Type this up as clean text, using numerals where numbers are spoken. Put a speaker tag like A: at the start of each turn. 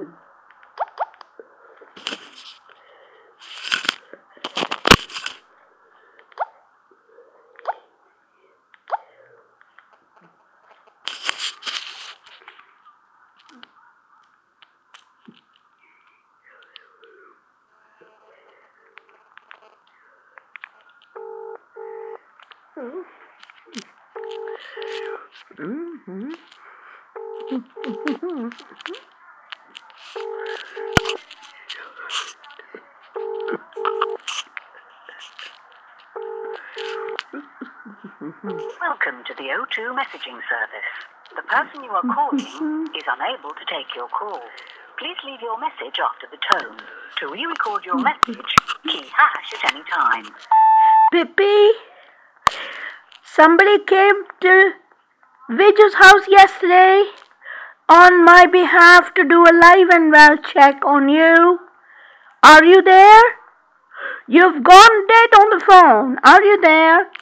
A: Welcome to the O2 messaging service. The person you are calling is unable to take your call. Please leave your message after the tone. To re-record your message, key hash at any time.
B: Pippi, somebody came to Viju's house yesterday on my behalf to do a live and well check on you. Are you there? You've gone dead on the phone. Are you there?